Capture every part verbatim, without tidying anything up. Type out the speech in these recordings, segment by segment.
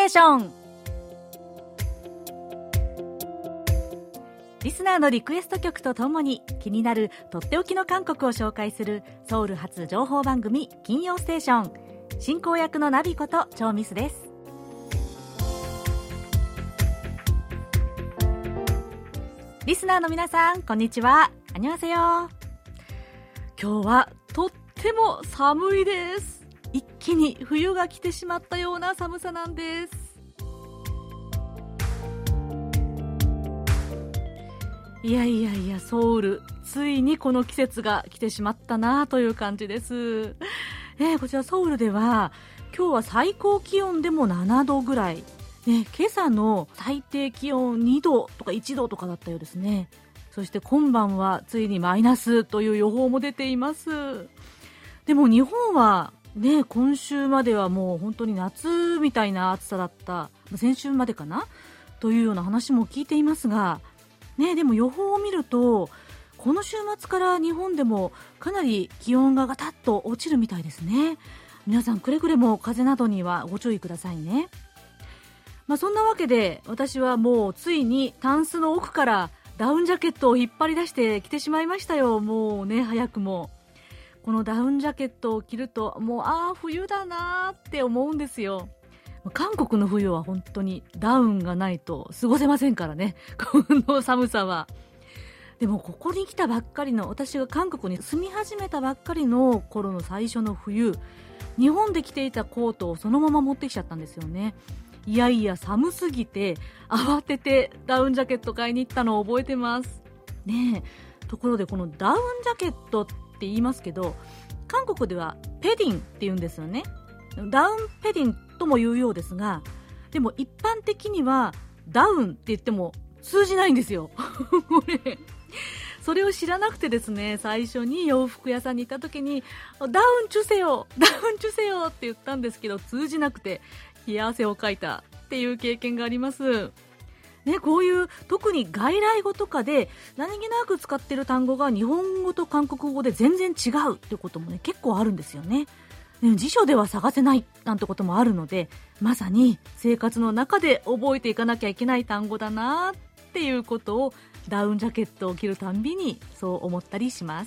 ーション。リスナーのリクエスト曲とともに気になるとっておきの韓国を紹介するソウル発情報番組金曜ステーション。進行役のナビことチョウミスです。リスナーの皆さん、こんにちは。アニョハセヨ。今日はとっても寒いです。一気に冬が来てしまったような寒さなんです。いやいやいや、ソウルついにこの季節が来てしまったなという感じです。えー、こちらソウルでは今日は最高気温でもななどぐらい、ね、今朝の最低気温にどとかいちどとかだったようですね。そして今晩はついにマイナスという予報も出ています。でも日本はね、今週まではもう本当に夏みたいな暑さだった、先週までかなというような話も聞いていますが、ね、でも予報を見るとこの週末から日本でもかなり気温がガタッと落ちるみたいですね。皆さんくれぐれも風邪などにはご注意くださいね。まあ、そんなわけで私はもうついにタンスの奥からダウンジャケットを引っ張り出してきてしまいましたよ。もうね、早くもこのダウンジャケットを着るともうあー冬だなって思うんですよ。韓国の冬は本当にダウンがないと過ごせませんからね、この寒さは。でもここに来たばっかりの、私が韓国に住み始めたばっかりの頃の最初の冬、日本で着ていたコートをそのまま持ってきちゃったんですよね。いやいや寒すぎて慌ててダウンジャケット買いに行ったのを覚えてますね。えところでこのダウンジャケットって言いますけど、韓国ではペディンって言うんですよね。ダウンペディンとも言うようですが、でも一般的にはダウンって言っても通じないんですよこれそれを知らなくてですね、最初に洋服屋さんに行った時にダウンチュセヨダウンチュセヨって言ったんですけど、通じなくて冷や汗をかいたっていう経験がありますね。こういう特に外来語とかで何気なく使っている単語が日本語と韓国語で全然違うってこともね、結構あるんですよね。辞書では探せないなんてこともあるので、まさに生活の中で覚えていかなきゃいけない単語だなっていうことをダウンジャケットを着るたんびにそう思ったりします。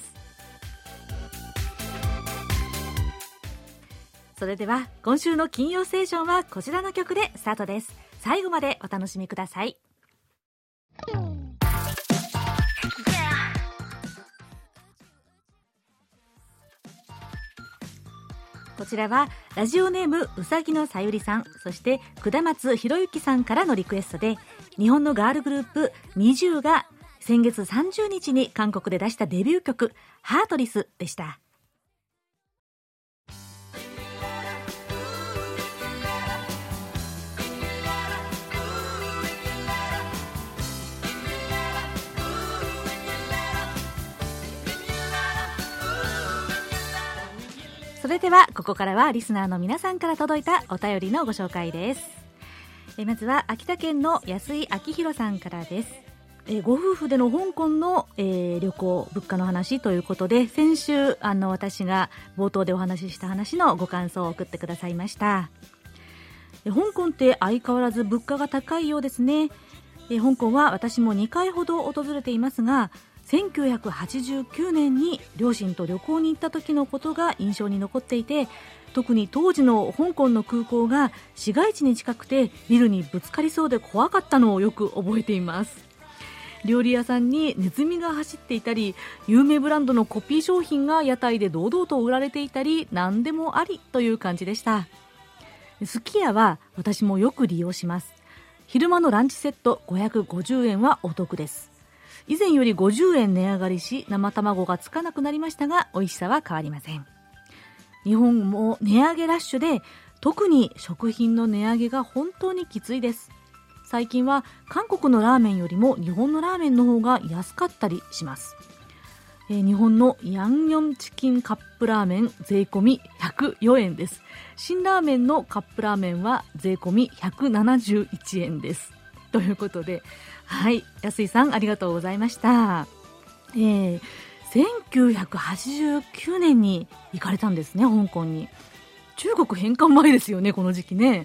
それでは今週の金曜ステーションはこちらの曲でスタートです。最後までお楽しみください。こちらはラジオネームうさぎのさゆりさん、そして下松ひろゆきさんからのリクエストで、日本のガールグループミジューが先月さんじゅうにちに韓国で出したデビュー曲ハートリスでした。それではここからはリスナーの皆さんから届いたお便りのご紹介です。えまずは秋田県の安井明弘さんからです。えご夫婦での香港の、えー、旅行物価の話ということで、先週あの私が冒頭でお話しした話のご感想を送ってくださいました。え香港って相変わらず物価が高いようですね。え香港は私もにかいほど訪れていますが、せんきゅうひゃくはちじゅうきゅうねんに両親と旅行に行った時のことが印象に残っていて、特に当時の香港の空港が市街地に近くてビルにぶつかりそうで怖かったのをよく覚えています。料理屋さんにネズミが走っていたり、有名ブランドのコピー商品が屋台で堂々と売られていたり、何でもありという感じでした。すき家は私もよく利用します。昼間のランチセットごひゃくごじゅうえんはお得です。以前よりごじゅうえん値上がりし、生卵がつかなくなりましたが美味しさは変わりません。日本も値上げラッシュで、特に食品の値上げが本当にきついです。最近は韓国のラーメンよりも日本のラーメンの方が安かったりします。えー、日本のヤンニョムチキンカップラーメン税込みひゃくよえんです。辛ラーメンのカップラーメンは税込みひゃくななじゅういちえんです。ということで、はい、安井さんありがとうございました。えー、せんきゅうひゃくはちじゅうきゅうねんに行かれたんですね、香港に。中国返還前ですよね、この時期ね。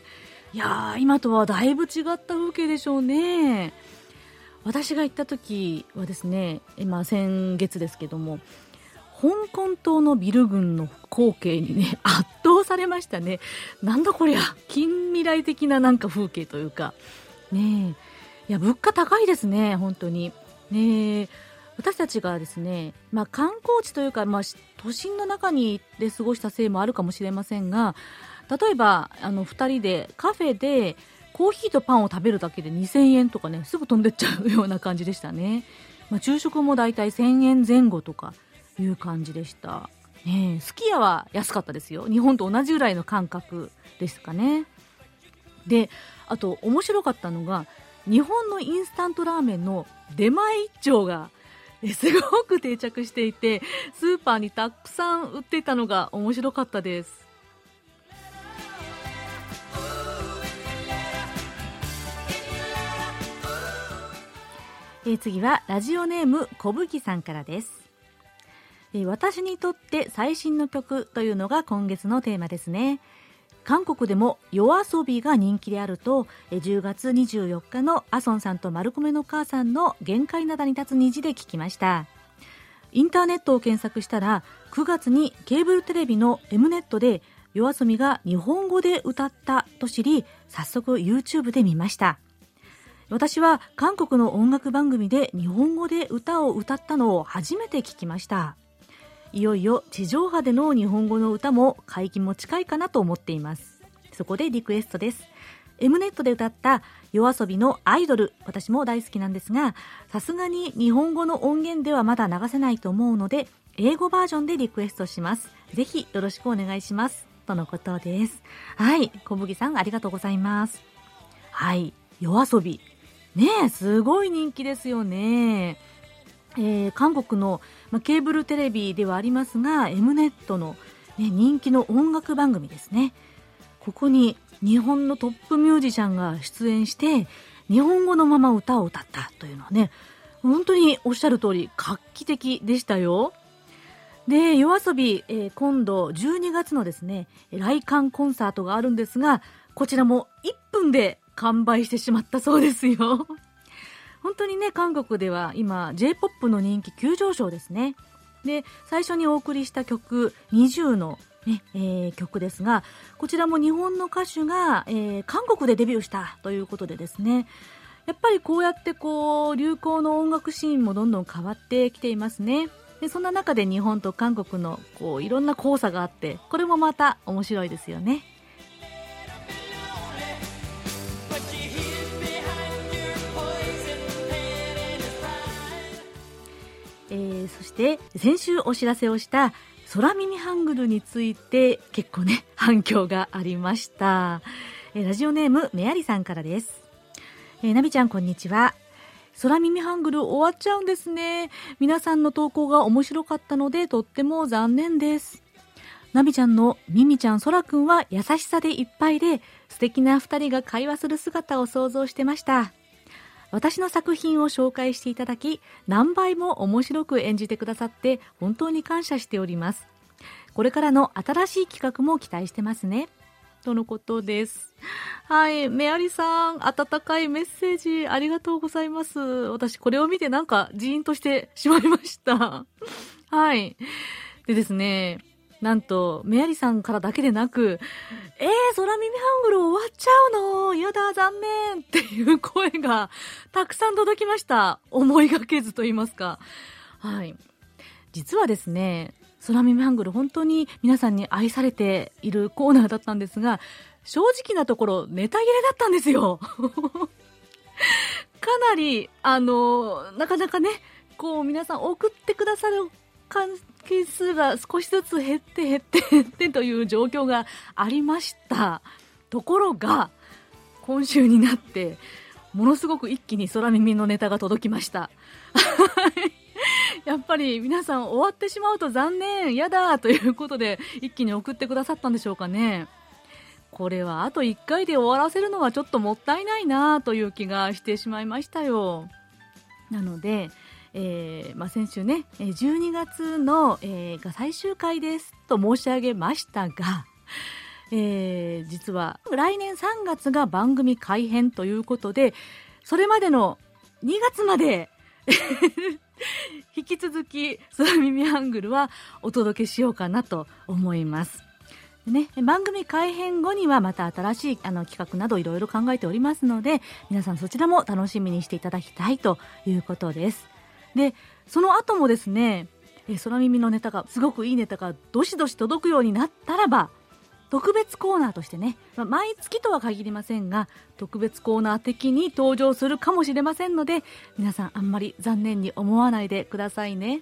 いやー、今とはだいぶ違った風景でしょうね。私が行った時はですね、今先月ですけども、香港島のビル群の光景にね圧倒されましたね。なんだこりゃ、近未来的ななんか風景というかねえ。いや、物価高いですね、本当にねえ。私たちがですね、まあ、観光地というか、まあ、都心の中にで過ごしたせいもあるかもしれませんが、例えばあのふたりでカフェでコーヒーとパンを食べるだけでにせんえんとかね、すぐ飛んでっちゃうような感じでしたね。まあ、昼食もだいたいせんえんぜん後とかいう感じでした、ね、すき家は安かったですよ。日本と同じぐらいの感覚ですかね。で、あと面白かったのが、日本のインスタントラーメンの出前一丁がすごく定着していて、スーパーにたくさん売っていたのが面白かったです。えー、次はラジオネーム小吹さんからです。えー、私にとって最新の曲というのが今月のテーマですね。韓国でもYOASOBIが人気であると、じゅうがつにじゅうよっかのアソンさんとマルコメの母さんの限界灘に立つ虹で聞きました。インターネットを検索したら、くがつにケーブルテレビの エムネットでYOASOBIが日本語で歌ったと知り、早速 YouTube で見ました。私は韓国の音楽番組で日本語で歌を歌ったのを初めて聞きました。いよいよ地上波での日本語の歌も解禁も近いかなと思っています。そこでリクエストです。 エムネットで歌ったYOASOBIのアイドル、私も大好きなんですが、さすがに日本語の音源ではまだ流せないと思うので、英語バージョンでリクエストします。ぜひよろしくお願いします、とのことです。はい、小麦さんありがとうございます。はい、YOASOBIねえ、すごい人気ですよね。えー、韓国の、まあ、ケーブルテレビではありますが、 エムネットの、ね、人気の音楽番組ですね。ここに日本のトップミュージシャンが出演して日本語のまま歌を歌ったというのはね、本当におっしゃる通り画期的でしたよ。で、YOASOBI、えー、今度じゅうにがつのですね、来韓コンサートがあるんですが、こちらもいっぷんで完売してしまったそうですよ。本当にね、韓国では今 J-ポップ の人気急上昇ですね。で、最初にお送りした曲にじゅうの、ねえー、曲ですが、こちらも日本の歌手が、えー、韓国でデビューしたということでですね、やっぱりこうやってこう流行の音楽シーンもどんどん変わってきていますね。で、そんな中で日本と韓国のこういろんな交差があって、これもまた面白いですよね。えー、そして先週お知らせをした空耳ハングルについて結構ね反響がありました。えー、ラジオネームメアリさんからです。えー、ナビちゃんこんにちは。空耳ハングル終わっちゃうんですね。皆さんの投稿が面白かったのでとっても残念です。ナビちゃんのミミちゃん、ソラくんは優しさでいっぱいで、素敵な二人が会話する姿を想像してました。私の作品を紹介していただき、何倍も面白く演じてくださって本当に感謝しております。これからの新しい企画も期待してますね、とのことです。はい、メアリさん、温かいメッセージありがとうございます。私これを見てなんかジーンとしてしまいました。はい。でですね、なんとメアリさんからだけでなく、えー、空耳ハングル終わっちゃうの、やだ残念っていう声がたくさん届きました。思いがけずと言いますか。はい。実はですね、空耳ハングル本当に皆さんに愛されているコーナーだったんですが、正直なところネタ切れだったんですよ。かなりあのなかなかね、こう皆さん送ってくださる件数が少しずつ減って減って減ってという状況がありました。ところが今週になってものすごく一気に空耳のネタが届きました。やっぱり皆さん終わってしまうと残念、やだということで一気に送ってくださったんでしょうかね。これはあといっかいで終わらせるのはちょっともったいないなという気がしてしまいましたよ。なのでえーまあ、先週ねじゅうにがつの、えー、が最終回ですと申し上げましたが、 えー、実は来年さんがつが番組改編ということで、それまでのにがつまで引き続き空耳ハングルはお届けしようかなと思いますね。番組改編後にはまた新しいあの企画などいろいろ考えておりますので、皆さんそちらも楽しみにしていただきたいということです。で、その後もですね、え空耳のネタがすごくいいネタがどしどし届くようになったらば、特別コーナーとしてね、まあ、毎月とは限りませんが特別コーナー的に登場するかもしれませんので、皆さんあんまり残念に思わないでくださいね。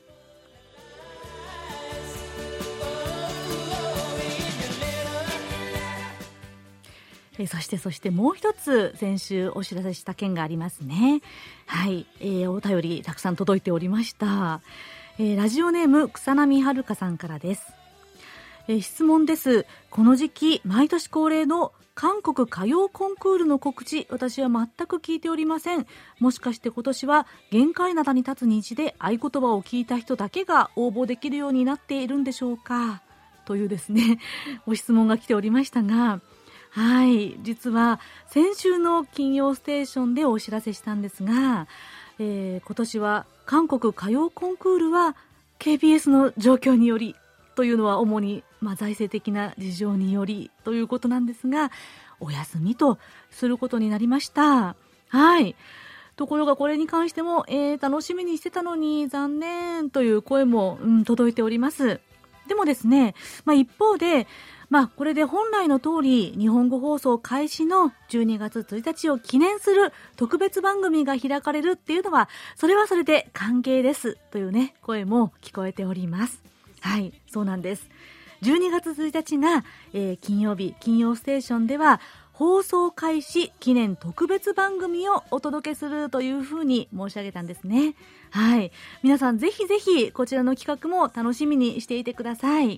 えそしてそしてもう一つ先週お知らせした件がありますね。はい、えー、お便りたくさん届いておりました。えー、ラジオネーム草波はるかさんからです。えー、質問です。この時期毎年恒例の韓国歌謡コンクールの告知、私は全く聞いておりません。もしかして今年は限界灘に立つ虹で合言葉を聞いた人だけが応募できるようになっているんでしょうか、というですねご質問が来ておりましたが、はい、実は先週の金曜ステーションでお知らせしたんですが、えー、今年は韓国歌謡コンクールは ケービーエス の状況によりというのは主に、まあ、財政的な事情によりということなんですが、お休みとすることになりました。はい。ところがこれに関しても、えー、楽しみにしてたのに残念という声も、うん、届いております。でもですね、まあ、一方で、まあ、これで本来の通り日本語放送開始のじゅうにがつついたちを記念する特別番組が開かれるっていうのは、それはそれで歓迎ですというね、声も聞こえております。はい、そうなんです。じゅうにがつついたちが、えー、金曜日、金曜ステーションでは放送開始記念特別番組をお届けするというふうに申し上げたんですね。はい、皆さんぜひぜひこちらの企画も楽しみにしていてください。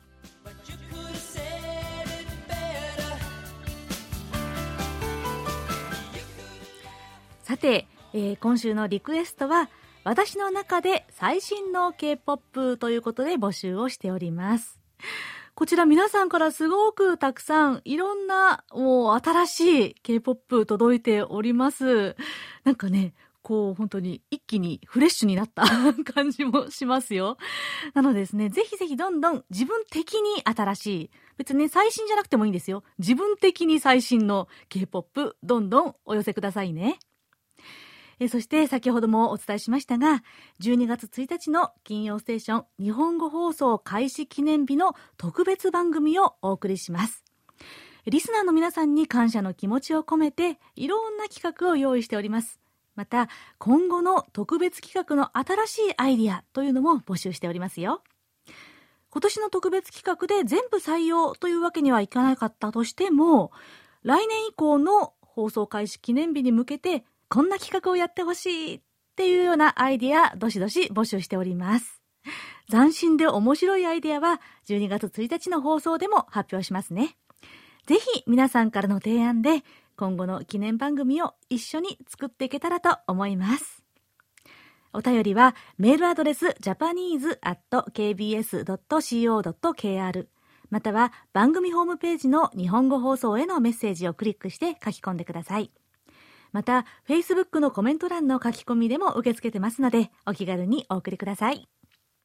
さて、えー、今週のリクエストは私の中で最新の K-ポップ ということで募集をしております。こちら皆さんからすごくたくさんいろんなもう新しい K-ポップ 届いております。なんかね、こう本当に一気にフレッシュになった感じもしますよ。なのでですね、ぜひぜひどんどん自分的に新しい、別に、ね、最新じゃなくてもいいんですよ。自分的に最新の K-ポップ どんどんお寄せくださいね。えそして先ほどもお伝えしましたが、じゅうにがつついたちの金曜ステーション日本語放送開始記念日の特別番組をお送りします。リスナーの皆さんに感謝の気持ちを込めていろんな企画を用意しております。また今後の特別企画の新しいアイディアというのも募集しておりますよ。今年の特別企画で全部採用というわけにはいかなかったとしても、来年以降の放送開始記念日に向けてこんな企画をやってほしいっていうようなアイディアどしどし募集しております。斬新で面白いアイディアはじゅうにがつついたちの放送でも発表しますね。ぜひ皆さんからの提案で今後の記念番組を一緒に作っていけたらと思います。お便りはメールアドレス ジャパニーズ アット ケービーエス ドット シーオー ドット ケーアール または番組ホームページの日本語放送へのメッセージをクリックして書き込んでください。また Facebook のコメント欄の書き込みでも受け付けてますので、お気軽にお送りください。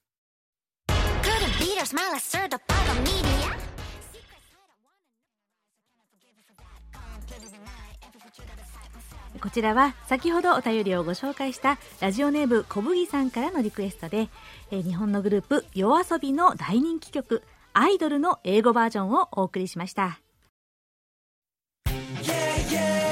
こちらは先ほどお便りをご紹介したラジオネーム小麦さんからのリクエストで、えー、日本のグループYOASOBIの大人気曲アイドルの英語バージョンをお送りしました。yeah, yeah.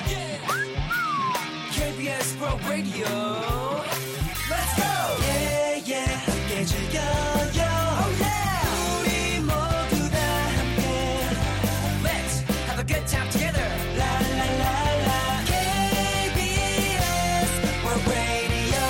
Radio. Let's go. Yeah, yeah. 함께 즐겨요. Oh yeah. 우리 모두 다 함께. Let's have a good time together. La la la la. 케이비에스 World Radio.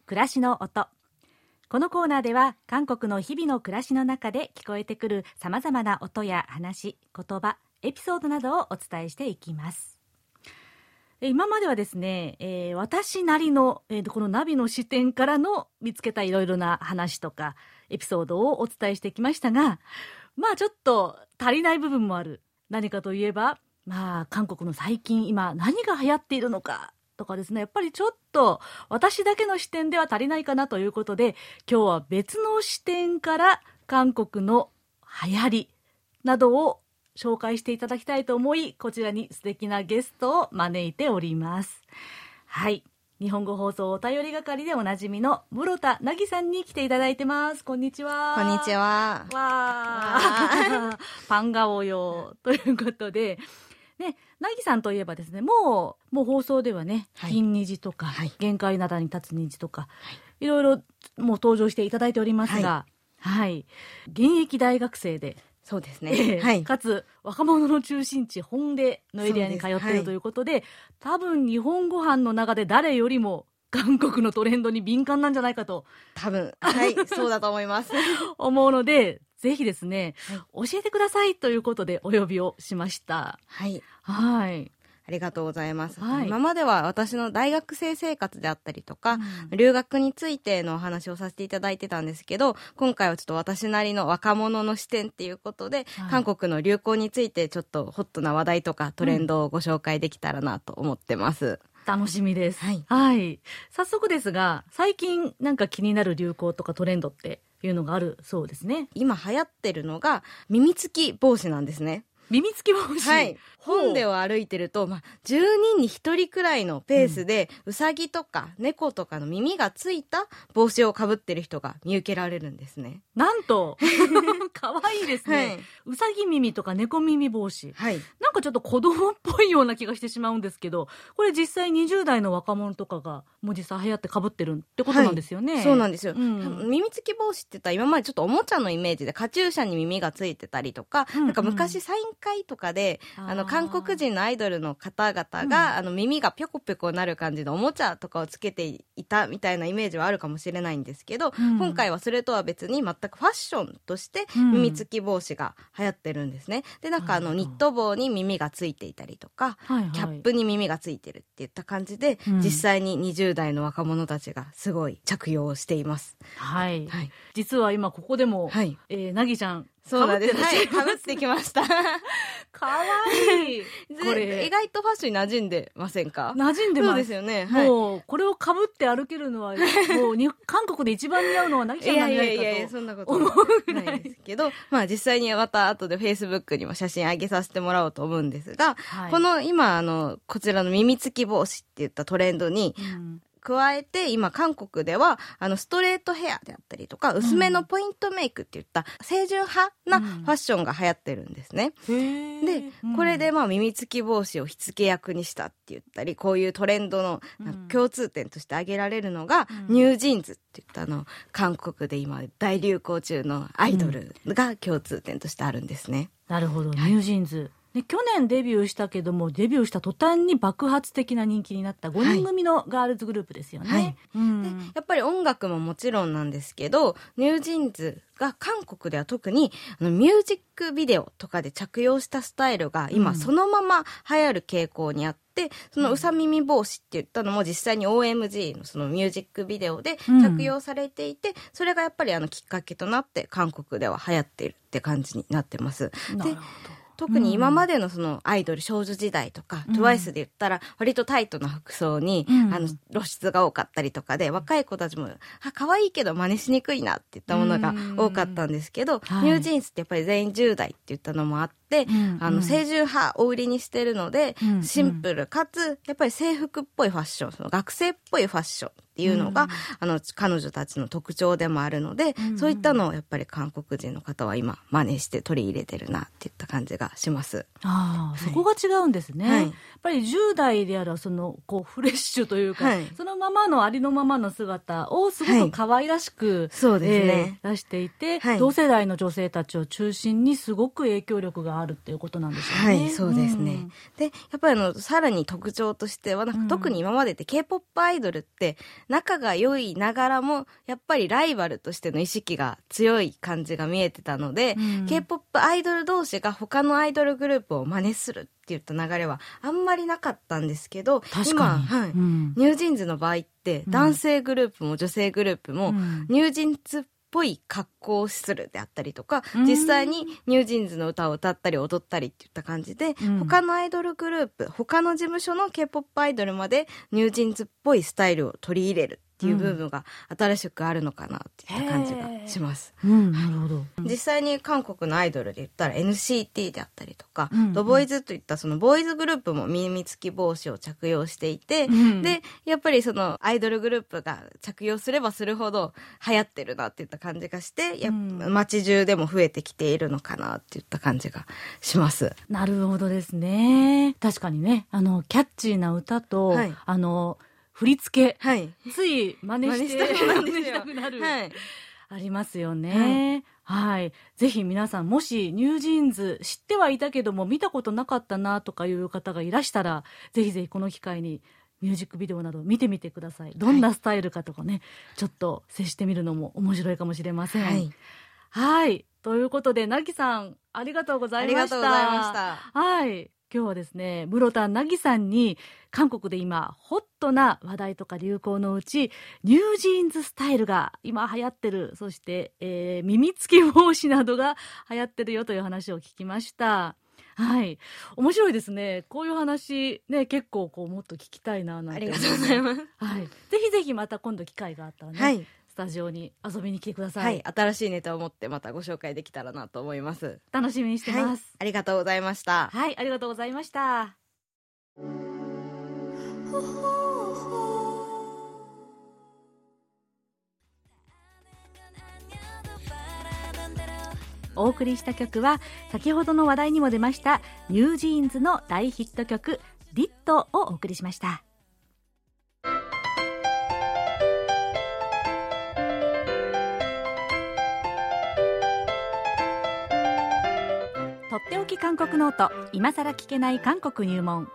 暮らしの音。このコーナーでは韓国の日々の暮らしの中で聞こえてくるさまざまな音や話、言葉、エピソードなどをお伝えしていきます。今まではですね、えー、私なりの、えー、このナビの視点からの見つけたいろいろな話とかエピソードをお伝えしてきましたが、まあちょっと足りない部分もある。何かといえば、まあ韓国の最近今何が流行っているのかとかですね、やっぱりちょっと私だけの視点では足りないかなということで、今日は別の視点から韓国の流行りなどを紹介していただきたいと思い、こちらに素敵なゲストを招いております。はい、日本語放送お便り係でおなじみの室田なぎさんに来ていただいてます。こんにちは。 こんにちは。 わーパン顔よということでね、なぎさんといえばですね、もうもう放送ではね、はい、金虹とか、はい、限界灘に立つ虹とか、はい、いろいろもう登場していただいておりますが、はい、はい、現役大学生で、 そうですね、 えーはい、かつ若者の中心地ホンデのエリアに通っているということで、はい、多分日本ご飯の中で誰よりも韓国のトレンドに敏感なんじゃないかと多分はいそうだと思います思うので、ぜひですね、はい、教えてくださいということでお呼びをしました。 はいはい、 ありがとうございます、 はい、 今までは私の大学生生活であったりとか、うん、留学についてのお話をさせていただいてたんですけど、今回はちょっと私なりの若者の視点っていうことで、はい、韓国の流行についてちょっとホットな話題とかトレンドをご紹介できたらなと思ってます、うん、 楽しみです、 はいはい、早速ですが、最近なんか気になる流行とかトレンドっていうのがあるそうですね。 今流行ってるのが耳つき帽子なんですね。 耳つき帽子、 はい、本でを歩いてると、まあ、じゅうにんにひとりくらいのペースで、うん、うさぎとか猫とかの耳がついた帽子をかぶってる人が見受けられるんですね。 なんとかわいいですね、はい、うさぎ耳とか猫耳帽子、 はい、 なんかちょっと子供っぽいような気がしてしまうんですけど、これ実際にじゅう代の若者とかがもう実際流行ってかぶってるってことなんですよね、 はい、そうなんですよ、 うん、 耳つき帽子って言ったら今までちょっとおもちゃのイメージでカチューシャに耳がついてたりとか、うんうん、なんか昔サイン会とかであの韓国人のアイドルの方々が、うん、あの耳がぴょこぴょこなる感じのおもちゃとかをつけていたみたいなイメージはあるかもしれないんですけど、うん、今回はそれとは別に全くファッションとして耳つき帽子が流行ってるんですね。でなんかあのニット帽に耳がついていたりとか、はいはい、キャップに耳がついてるっていった感じで、うん、実際ににじゅう代の若者たちがすごい着用しています、 はいはい、実は今ここでも、はい、えー、なぎちゃんそうなんです。はい、かぶってきました。 かわいい。 これ意外とファッションに馴染んでませんか？ 馴染んでます。 そうですよね。はい、 もうこれをかぶって歩けるのはもうに韓国で一番似合うのはなぎちゃんなんじゃないかと。いやいやいやそんなことないですけど、まあ実際にまた後でフェイスブックにも写真上げさせてもらおうと思うんですが、はい、この今あのこちらの耳つき帽子って言ったトレンドに。うん加えて今韓国ではあのストレートヘアであったりとか薄めのポイントメイクっていった清純派なファッションが流行ってるんですね、うん、でこれでまあ耳つき帽子を火付け役にしたって言ったりこういうトレンドの共通点として挙げられるのが、うん、ニュージーンズっていったあの韓国で今大流行中のアイドルが共通点としてあるんですね、 うん、なるほど、はい、ニュージーンズで去年デビューしたけどもデビューした途端に爆発的な人気になったごにん組のガールズグループですよね、はいはいうん、 でやっぱり音楽ももちろんなんですけどニュージーンズが韓国では特にあのミュージックビデオとかで着用したスタイルが今そのまま流行る傾向にあって、うん、そのうさ耳帽子って言ったのも実際に オーエムジー のそのミュージックビデオで着用されていて、うん、それがやっぱりあのきっかけとなって韓国では流行っているって感じになってます。 なるほど。 特に今までのそのアイドル少女時代とか、うん、トゥワイスで言ったら割とタイトな服装に、うん、あの露出が多かったりとかで若い子たちもあ可愛いけど真似しにくいなっていったものが多かったんですけど、うん、ニュージーンズってやっぱり全員じゅう代って言ったのもあって、うん、あの清純派を売りにしてるので、うん、シンプルかつやっぱり制服っぽいファッションその学生っぽいファッションっていうのが、うん、あの彼女たちの特徴でもあるので、うん、そういったのをやっぱり韓国人の方は今真似して取り入れてるなっていった感じがします。 あ、はい、そこが違うんですね、はい、やっぱりじゅう代であるそのこうフレッシュというか、はい、そのままのありのままの姿をすごく可愛らしく、はい、そうですね、えー、出していて、はい、同世代の女性たちを中心にすごく影響力があるっていうことなんですよね。 はい、そうですね、うん、でやっぱりあのさらに特徴としてはなんか特に今までって K-ポップ アイドルって仲が良いながらもやっぱりライバルとしての意識が強い感じが見えてたので、うん、K-ポップ アイドル同士が他のアイドルグループを真似するっていった流れはあんまりなかったんですけど、今、はい、うん、ニュージーンズの場合って男性グループも女性グループも、うん、ニュージーンズっぽい格好をするであったりとか、実際にニュージーンズの歌を歌ったり踊ったりっていった感じで、うん、他のアイドルグループ、他の事務所の K-ポップ アイドルまでニュージーンズっぽいスタイルを取り入れるっていう部分が新しくあるのかなっていった感じがします。 うん、なるほど。 実際に韓国のアイドルで言ったら エヌシーティー であったりとか、うん、ドボイズといったそのボーイズグループも耳つき帽子を着用していて、うん、でやっぱりそのアイドルグループが着用すればするほど流行ってるなっていった感じがして、やっぱ街中でも増えてきているのかなっていった感じがします。 なるほどですね。確かにね、あのキャッチーな歌と、はい、あの振り付け、はい、つい真似して真似したくなる、はい、ありますよね、はいはい、ぜひ皆さんもしニュージーンズ知ってはいたけども見たことなかったなとかいう方がいらしたら、ぜひぜひこの機会にミュージックビデオなど見てみてください。どんなスタイルかとかね、はい、ちょっと接してみるのも面白いかもしれません。はい、はい、ということでなぎさんありがとうございました。ありがとうございました。はい、今日はですね、室田なぎさんに韓国で今ホットな話題とか流行のうちニュージーンズスタイルが今流行ってる、そして、えー、耳つき帽子などが流行ってるよという話を聞きました。はい、面白いですね。こういう話ね、結構こうもっと聞きたいななんて。ありがとうございます。はい、ぜひぜひまた今度機会があったらね、はい、スタジオに遊びに来てください。はい、 新しいネタを持ってまたご紹介できたらなと思います。 楽しみにしてます、はい、 ありがとうございました。 はい、ありがとうございました。お送りした曲は先ほどの話題にも出ましたニュージーンズの大ヒット曲リットをお送りしました。とっておき韓国ノート、今さら聞けない韓国入門。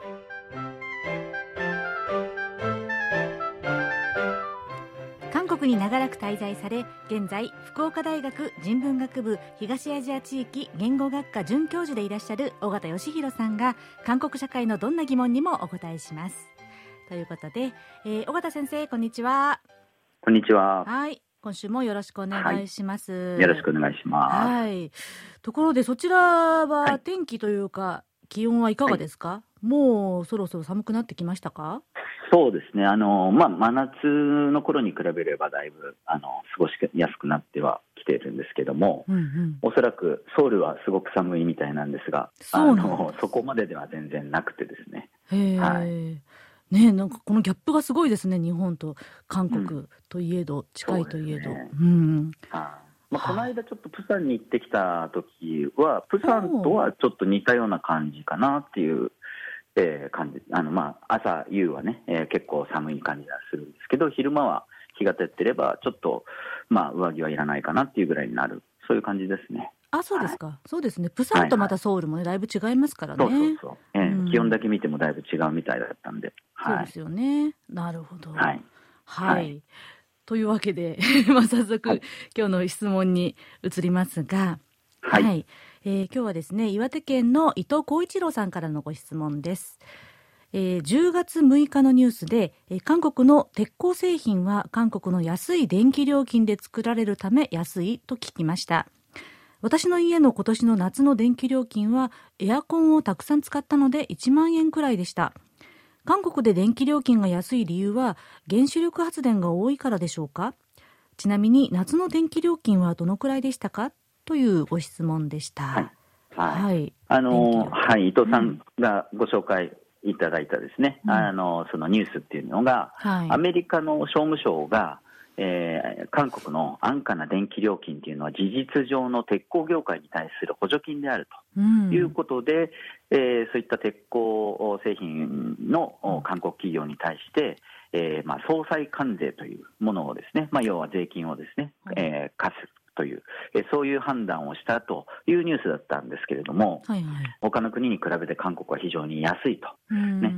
韓国に長らく滞在され、現在福岡大学人文学部東アジア地域言語学科准教授でいらっしゃる尾形義弘さんが韓国社会のどんな疑問にもお答えします。ということで、えー、尾形先生こんにちは。 こんにちは。 はい、今週もよろしくお願いします、 はい、よろしくお願いします、 はい、ところでそちらは天気というか、はい、気温はいかがですか、はい、もうそろそろ寒くなってきましたか？ そうですね、あの、まあ、真夏の頃に比べればだいぶあの過ごしやすくなってはきているんですけども、うんうん、おそらくソウルはすごく寒いみたいなんですが、そうなんです。あのそこまででは全然なくてですね。 へー、はい、ね、なんかこのギャップがすごいですね。日本と韓国といえど、うん、近いといえど、ね、うん、 はあ、まあ、この間ちょっとプサンに行ってきた時はプサンとはちょっと似たような感じかなっていうえー、感じ、あの、まあ、朝夕はね、えー、結構寒い感じがするんですけど、昼間は日が照ってればちょっと、まあ、上着はいらないかなっていうぐらいになる、そういう感じですね。 あ、そうですか、はい、そうですね。プサンとまたソウルもね、はいはい、だいぶ違いますからね。 そうそうそう、えーうん、気温だけ見てもだいぶ違うみたいだったんで、 はい、そうですよね。なるほど、はい、はいはい、というわけでまあ早速、はい、今日の質問に移りますが、はい、はい、えー、今日はですね、岩手県の伊藤浩一郎さんからのご質問です。えー、じゅうがつむいかのニュースで、えー、韓国の鉄鋼製品は韓国の安い電気料金で作られるため安いと聞きました。私の家の今年の夏の電気料金はエアコンをたくさん使ったのでいちまんえんくらいでした。韓国で電気料金が安い理由は原子力発電が多いからでしょうか？ちなみに夏の電気料金はどのくらいでしたか？というご質問でした。はい、 はいはい、あのはい、伊藤さんがご紹介いただいたですね、うん、あのそのニュースっていうのが、はい、アメリカの商務省が、えー、韓国の安価な電気料金っていうのは事実上の鉄鋼業界に対する補助金であるということで、うん、えー、そういった鉄鋼製品の韓国企業に対して、えーまあ、総裁関税というものをですね、まあ、要は税金をですね、はい、えー、課すという、えそういう判断をしたというニュースだったんですけれども、はいはい、他の国に比べて韓国は非常に安いと、ね、えー、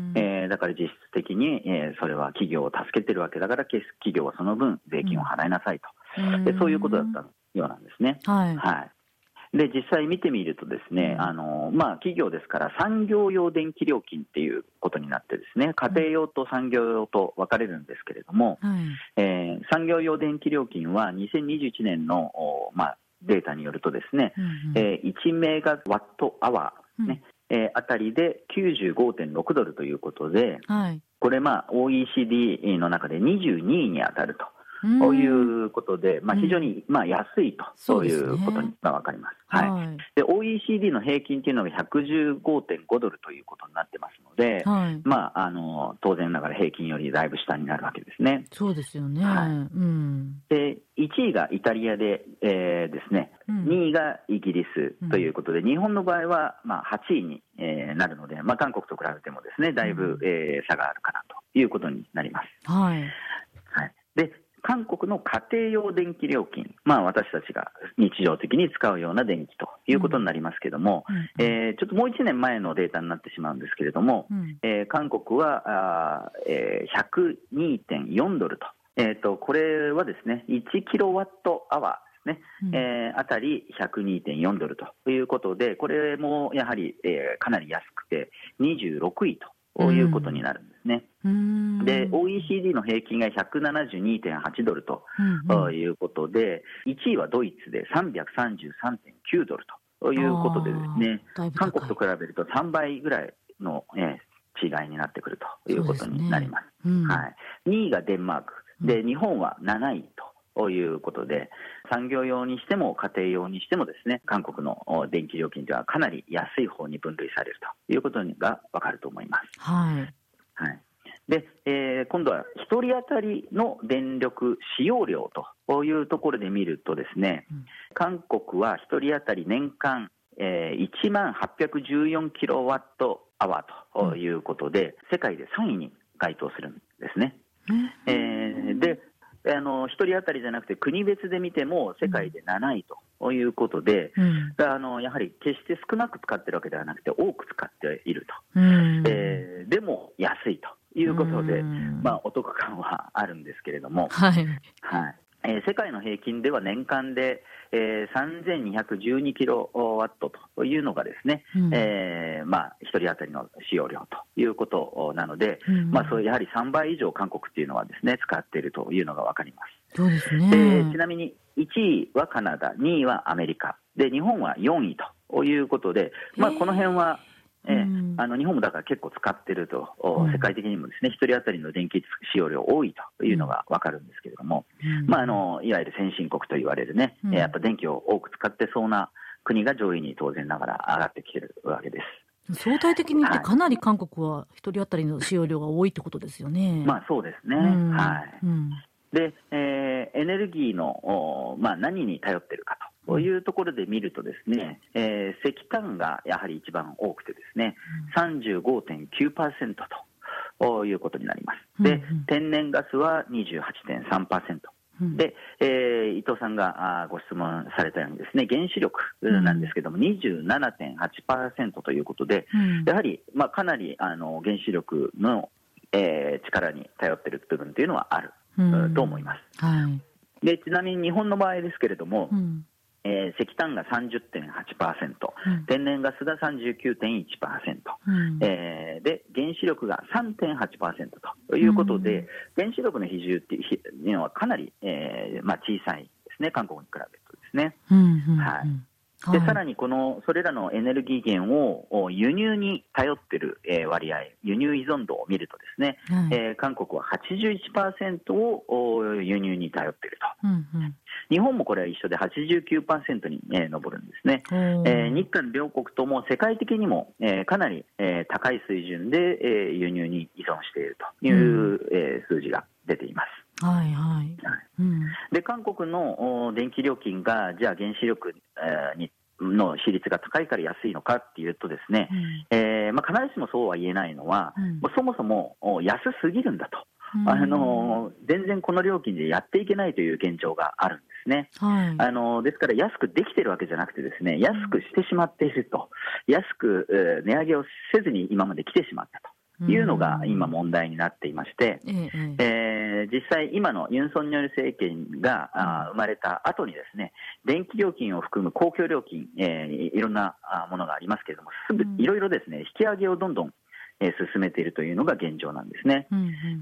ー、だから実質的に、えー、それは企業を助けてるわけだから、企業はその分税金を払いなさいと、うん、でそういうことだったようなんですね。 はい、 はい、で実際見てみるとですね、あのまあ、企業ですから産業用電気料金っていうことになってですね、家庭用と産業用と分かれるんですけれども、はい、えー、産業用電気料金はにせんにじゅういちねんの、まあ、データによるとですね、うんうん、えー、いちメガワットアワー、ね、うん、えー、あたりで きゅうじゅうごてんろくドルということで、はい、これ、まあ、オーイーシーディー の中でにじゅうにいに当たると。ということで、まあ、非常にまあ安いと、うん、そういうことが分かります。はいはい、で オーイーシーディー の平均というのがひゃくじゅうごてんごドルということになってますので、はい、まあ、あの当然ながら平均よりだいぶ下になるわけですね。 そうですよね。はい、うん、 でいちいがイタリアで、えー、ですね、うん、にいがイギリスということで、うん、日本の場合はまあはちいに、えー、なるので、まあ、韓国と比べてもですね、だいぶ、うん、えー、差があるかなということになります。はいはい、で韓国の家庭用電気料金、まあ、私たちが日常的に使うような電気ということになりますけれども、うん、えー、ちょっともういちねんまえのデータになってしまうんですけれども、うん、えー、韓国はあ、えー、ひゃくにてんよんドルと、えーと、これはですねいちキロワットアワーですね、うん、えー、あたりひゃくにてんよんドルということで、これもやはり、えー、かなり安くてにじゅうろくいと。こういうことになるんですね。うん、で オーイーシーディー の平均がひゃくななじゅうにてんはちドルということで、うんうん、いちいはドイツでさんびゃくさんじゅうさんてんきゅうドルということでですね、韓国と比べるとさんばいぐらいの、えー、違いになってくるということになります。すね、うん、はい、にいがデンマークで、日本はなないと。ということで、産業用にしても家庭用にしてもですね、韓国の電気料金ではかなり安い方に分類されるということがわかると思います。はいはい、で、えー、今度はひとり当たりの電力使用量というところで見るとですね、うん、韓国はひとり当たり年間、えー、いちまんはっぴゃくじゅうよんキロワットアワーということで、うん、世界でさんいに該当するんですね。うん、えー、であのひとり当たりじゃなくて国別で見ても世界でなないということで、うん、あのやはり決して少なく使っているわけではなくて多く使っていると、うん、えー、でも安いということで、うん、まあ、お得感はあるんですけれども、はいはい、えー、世界の平均では年間で、えー、さんぜんにひゃくじゅうにキロワットというのがですね、うん、えーまあ、ひとり当たりの使用量ということなので、うん、まあ、そうやはりさんばい以上韓国というのはですね使っているというのが分かります。 そうですね。 でちなみにいちいはカナダ、にいはアメリカで、日本はよんいということで、まあ、この辺はえーうん、あの日本もだから結構使っていると、うん、世界的にもですねひとり当たりの電気使用量多いというのが分かるんですけれども、うんまあ、あのいわゆる先進国と言われるね、うん、やっぱ電気を多く使ってそうな国が上位に当然ながら上がってきているわけです。 相対的に言ってかなり韓国はひとり当たりの使用量が多いってことですよね。 まあそうですね、うん、はい、うん、で、えー、エネルギーの、まあ、何に頼っているかというところで見るとですね、えー、石炭がやはり一番多くてですね、うん、さんじゅうごてんきゅうパーセント ということになります。で、うんうん、天然ガスは にじゅうはちてんさんパーセント、うん、で、えー、伊藤さんがご質問されたようにですね、原子力なんですけども、うん、にじゅうななてんはちパーセント ということで、うん、やはり、まあ、かなりあの原子力の、えー、力に頼っている部分というのはある、うん、と思います。はい、でちなみに日本の場合ですけれども、うん、えー、石炭が さんじゅってんはちパーセント、うん、天然ガスが さんじゅうきゅうてんいちパーセント、うんえー、で原子力が さんてんはちパーセント ということで、うん、原子力の比重っていうのはかなり、えーまあ、小さいですね、韓国に比べるとですね。うんうんうん、はいでさらにこのそれらのエネルギー源を輸入に頼っている割合、輸入依存度を見るとですね、はいえー、韓国は はちじゅういちパーセント を輸入に頼っていると、うんうん、日本もこれは一緒で はちじゅうきゅうパーセント に上るんですね、えー、日韓両国とも世界的にもかなり高い水準で輸入に依存しているという数字が出ています。はいはいうん、で韓国の電気料金がじゃあ原子力、えー、にの比率が高いから安いのかっていうとですね、うんえーまあ、必ずしもそうは言えないのは、うん、もうそもそも安すぎるんだと、うん、あの全然この料金でやっていけないという現状があるんですね、はい、あのですから安くできてるわけじゃなくてですね、安くしてしまっていると、安く、えー、値上げをせずに今まで来てしまったというのが今問題になっていまして、うんええー、実際今のユン・ソンニョル政権が、うん、あ生まれた後にですね、電気料金を含む公共料金、えー、いろんなものがありますけれども、すぐいろいろですね、引き上げをどんどんえー、進めているというのが現状なんですね、うんうん、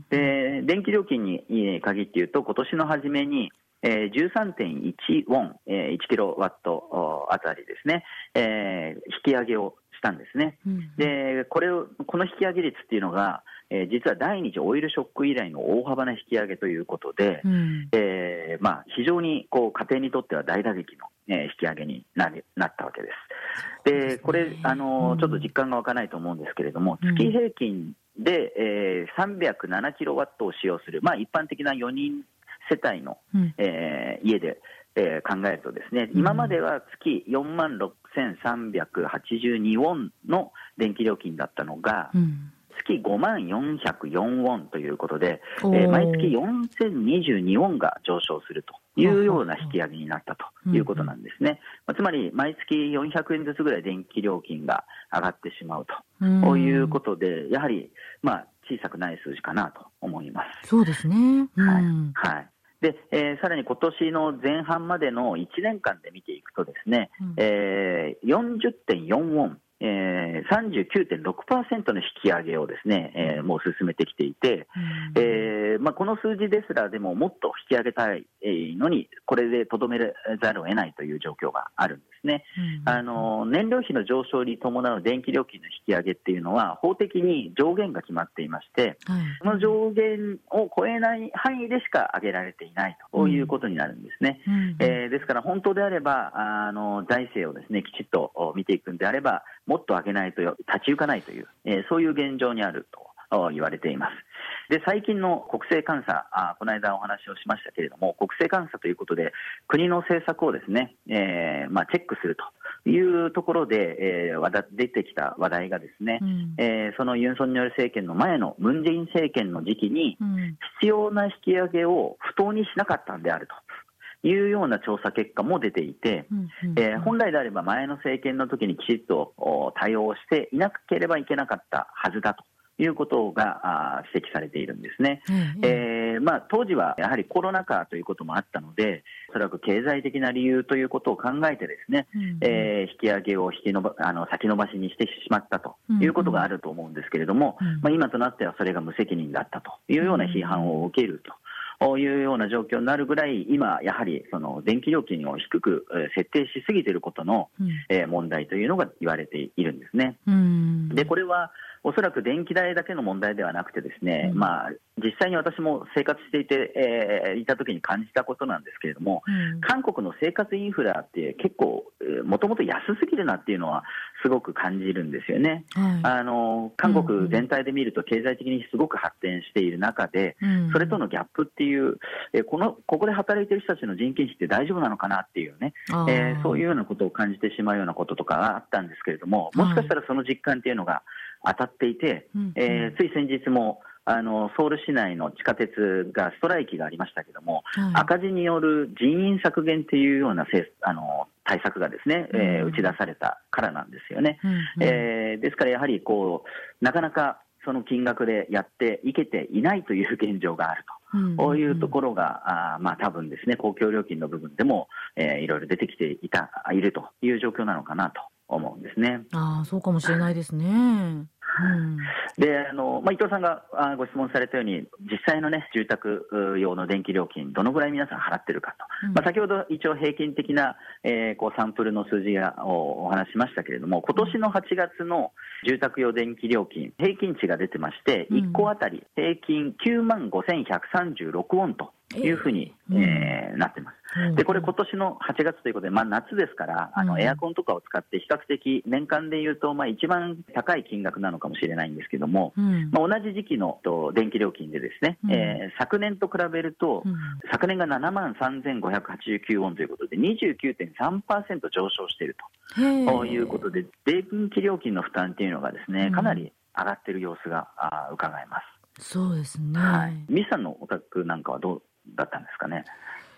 で電気料金に限って言うと、今年の初めに、えー、じゅうさんてんいちウォン、えー、いちキロワットあたりですね、えー、引き上げをしたんですね、うん、でこれをこの引き上げ率っていうのが、えー、実は第二次オイルショック以来の大幅な引き上げということで、うんえーまあ、非常にこう家庭にとっては大打撃の、えー、引き上げに な, りなったわけです。でこれあの、うん、ちょっと実感が湧かないと思うんですけれども、月平均で、えー、さんびゃくななキロワットを使用する、まあ、一般的なよにん世帯の、うんえー、家で、えー、考えるとですね、今までは月よんまんろくせんさんびゃくはちじゅうにウォンの電気料金だったのが、うん月ごまんよんひゃくよんウォンということで、えー、毎月よんせんにじゅうにウォンが上昇するというような引き上げになったということなんですね、まあ、つまり毎月よんひゃくえんずつぐらい電気料金が上がってしまうということで、やはりまあ小さくない数字かなと思います。 そうですね、うんはいはいでえー、さらに今年の前半までのいちねんかんで見ていくとですね、うんえー、よんじゅってんよんウォンえー、さんじゅうきゅうてんろくパーセント の引き上げをですね、えー、もう進めてきていて、うんえーまあ、この数字ですらでももっと引き上げたいのにこれでとどめざるを得ないという状況があるんですね、うん、あの燃料費の上昇に伴う電気料金の引き上げっていうのは法的に上限が決まっていまして、はい、その上限を超えない範囲でしか上げられていないということになるんですね、うんえー、ですから本当であればあの財政をですねきちっと見ていくんであればもっと上げないと立ち行かないという、えー、そういう現状にあると言われています。で最近の国政監査、あこの間お話をしましたけれども、国政監査ということで国の政策をですね、えーまあ、チェックするというところで、えー、出てきた話題がですね、うんえー、そのユン・ソンニョル政権の前のムン・ジェイン政権の時期に必要な引き上げを不当にしなかったんであるというような調査結果も出ていて、うんうんうんえー、本来であれば前の政権の時にきちっと対応していなければいけなかったはずだということが指摘されているんですね、うんうんえーまあ、当時はやはりコロナ禍ということもあったので、おそらく経済的な理由ということを考えてですね、うんうんえー、引き上げを引きのばあの先延ばしにしてしまったということがあると思うんですけれども、うんうんまあ、今となってはそれが無責任だったというような批判を受けるとこういうような状況になるぐらい、今やはりその電気料金を低く設定しすぎていることの、うんえー、問題というのが言われているんですね。うんでこれはおそらく電気代だけの問題ではなくてですね、うんまあ、実際に私も生活していて、えー、いた時に感じたことなんですけれども、うん、韓国の生活インフラって結構もともと安すぎるなっていうのはすごく感じるんですよね、はい、あの韓国全体で見ると経済的にすごく発展している中で、うん、それとのギャップっていう、えー、このここで働いている人たちの人件費って大丈夫なのかなっていうね、えー、そういうようなことを感じてしまうようなこととかがあったんですけれども、もしかしたらその実感っていうのが当たっていて、うんえー、つい先日もあのソウル市内の地下鉄がストライキがありましたけども、はい、赤字による人員削減というようなせあの対策がですね、うんえー、打ち出されたからなんですよね、うんうんえー、ですからやはりこうなかなかその金額でやっていけていないという現状があると、うんうん、こういうところがあ、まあ、多分ですね公共料金の部分でも、えー、いろいろ出てきていたいるという状況なのかなと思うんですね。 ああ、そうかもしれないですね。うんであのまあ、伊藤さんがご質問されたように実際の、ね、住宅用の電気料金どのぐらい皆さん払ってるかと、うんまあ、先ほど一応平均的な、えー、こうサンプルの数字をお話ししましたけれども、今年のはちがつの住宅用電気料金平均値が出てまして、いっこあたり平均きゅうまんごせんひゃくさんじゅうろくウォンというふうに、えーえー、なってます。でこれ今年のはちがつということで、まあ、夏ですからあのエアコンとかを使って比較的年間でいうと、まあ、一番高い金額なのかもしれないんですけども、うんまあ、同じ時期のと電気料金でですね、うんえー、昨年と比べると、うん、昨年がななまんさんぜんごひゃくはちじゅうきゅうウォンということで にじゅうきゅうてんさんパーセント 上昇しているということで、電気料金の負担というのがですねかなり上がっている様子が伺えます。 そうですね、 はい、ミスさんのお宅なんかはどうだったんですかね。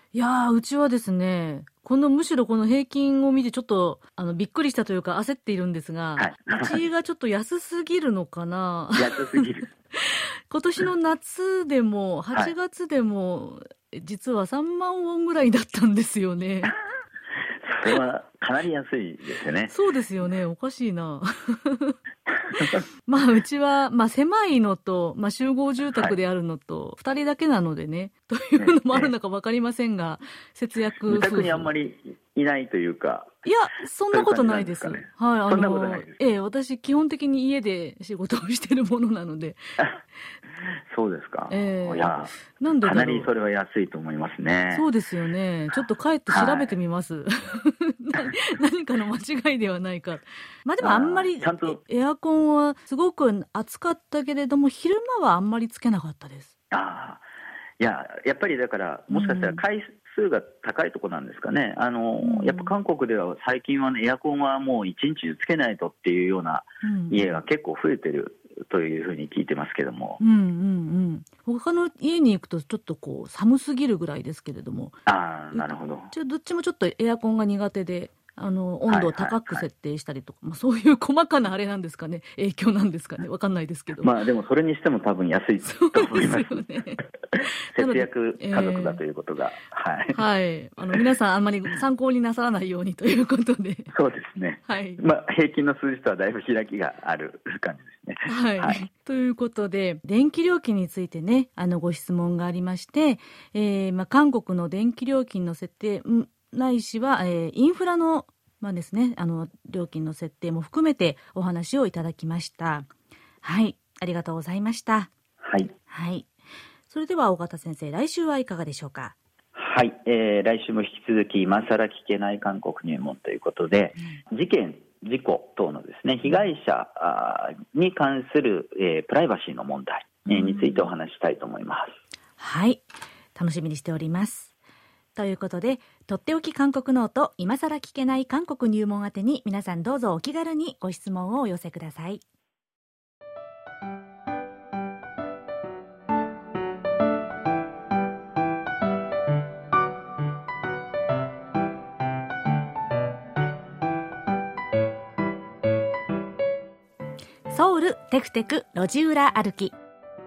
いやー、うちはですね、このむしろこの平均を見てちょっとあのびっくりしたというか焦っているんですが、はい、うちがちょっと安すぎるのかな。 安すぎる。 今年の夏でもはちがつでも、はい、実はさんまんウォンぐらいだったんですよね。 それはかなり安いですよね。 そうですよね。おかしいな。まあうちは、まあ、狭いのと、まあ、集合住宅であるのと、はい、ふたりだけなのでね、というのもあるのか分かりませんが、ね、節約自宅にあんまりいないというか。 いや、そんなことないです。はい、あの、そんなことないです。ええ、私基本的に家で仕事をしているものなので。 そうですか。 ええ、 いや、なんでだろう。かなりそれは安いと思いますね。 そうですよね。ちょっと帰って調べてみます。はい、何かの間違いではないか。まあでもあんまりエアコンはすごく暑かったけれども、昼間はあんまりつけなかったです。 ああ、いや、やっぱりだからもしかしたら回数が高いとこなんですかね。あの、うん、やっぱ韓国では最近はね、エアコンはもう一日中つけないとっていうような家が結構増えてるというふうに聞いてますけども。 うんうんうん。他の家に行くとちょっとこう寒すぎるぐらいですけれども。 ああ、なるほど。 じゃあどっちもちょっとエアコンが苦手で、あの温度を高く設定したりとか、はいはいはい、まあ、そういう細かなあれなんですかね、影響なんですかね、わかんないですけど。 まあでもそれにしても多分安いと思います。そうですよね。節約家族だということが、えー、 はい、はい、あの皆さんあんまり参考になさらないようにということで。 そうですね。はい。まあ平均の数字とはだいぶ開きがある感じですね。 はい。はい、ということで電気料金についてね、あのご質問がありまして、えー、まあ韓国の電気料金の設定、うんないしは、えー、インフラの、まあですね、あの料金の設定も含めてお話をいただきました。はい、ありがとうございました。 はい。 はい。それでは尾形先生、来週はいかがでしょうか。 はい、えー、来週も引き続き今更聞けない韓国入門ということで、うん、事件事故等のですね被害者に関する、えー、プライバシーの問題、えー、についてお話したいと思います。 はい、楽しみにしております。ということで、とっておき韓国ノート、今更聞けない韓国入門宛てに皆さんどうぞお気軽にご質問をお寄せください。ソウルテクテク路地裏歩き。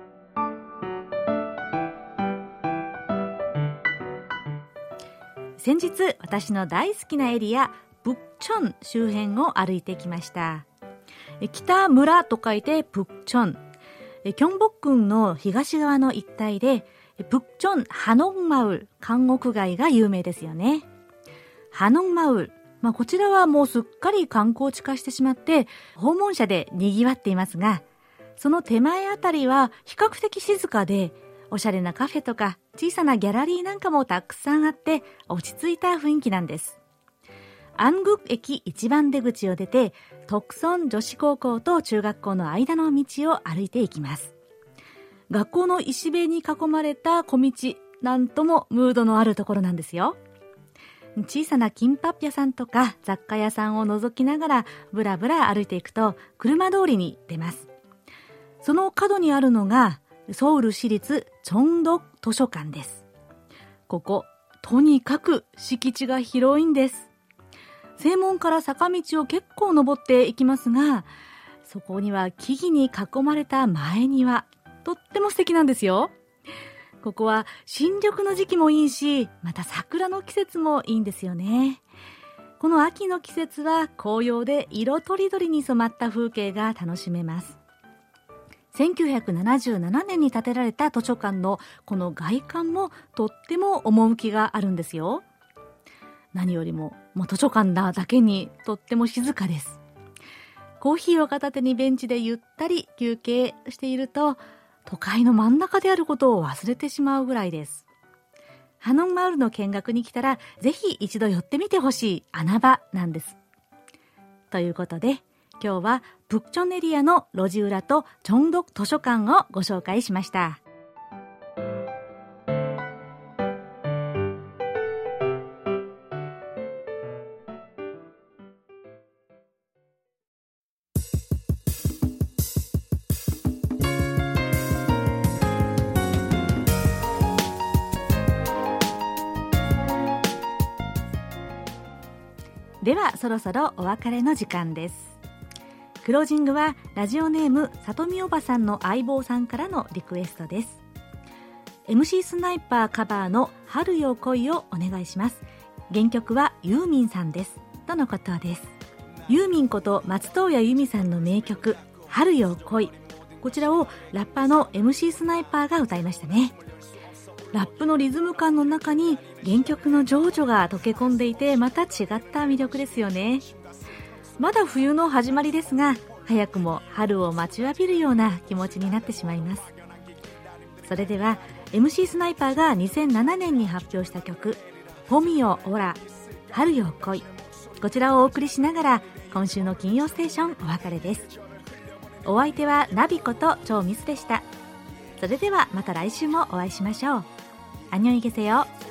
先日私の大好きなエリアプッチョン周辺を歩いてきました。北村と書いてプッチョン、キョンボックンの東側の一帯でプッチョンハノンマウル韓国街が有名ですよね。ハノンマウル、まあ、こちらはもうすっかり観光地化してしまって訪問者で賑わっていますが、その手前あたりは比較的静かでおしゃれなカフェとか小さなギャラリーなんかもたくさんあって落ち着いた雰囲気なんです。安国駅一番出口を出て徳村女子高校と中学校の間の道を歩いていきます。学校の石塀に囲まれた小道、なんともムードのあるところなんですよ。小さな金パッ屋さんとか雑貨屋さんを覗きながらブラブラ歩いていくと車通りに出ます。その角にあるのがソウル市立チョンドク図書館です。ここ、とにかく敷地が広いんです。正門から坂道を結構登っていきますが、そこには木々に囲まれた前庭、とっても素敵なんですよ。ここは新緑の時期もいいし、また桜の季節もいいんですよね。この秋の季節は紅葉で色とりどりに染まった風景が楽しめます。せんきゅうひゃくななじゅうななねんに建てられた図書館のこの外観もとっても趣があるんですよ。何よりも、もう図書館だだけにとっても静かです。コーヒーを片手にベンチでゆったり休憩していると、都会の真ん中であることを忘れてしまうぐらいです。ハノンマウルの見学に来たらぜひ一度寄ってみてほしい穴場なんです。ということで今日はプッチョンエリアの路地裏とチョンドク図書館をご紹介しました。 ではそろそろお別れの時間です。クロージングはラジオネームさとみおばさんの相棒さんからのリクエストです。 エムシー スナイパーカバーの春よ恋をお願いします。原曲はユーミンさんですとのことです。ユーミンこと松任谷由実さんの名曲春よ恋、こちらをラッパーの エムシー スナイパーが歌いましたね。ラップのリズム感の中に原曲の情緒が溶け込んでいて、また違った魅力ですよね。まだ冬の始まりですが、早くも春を待ちわびるような気持ちになってしまいます。それでは エムシー スナイパーがにせんななねんに発表した曲フォミオオラ春よ恋、こちらをお送りしながら今週の金曜ステーションお別れです。お相手はナビこと超ミスでした。それではまた来週もお会いしましょう。안녕히 계세요。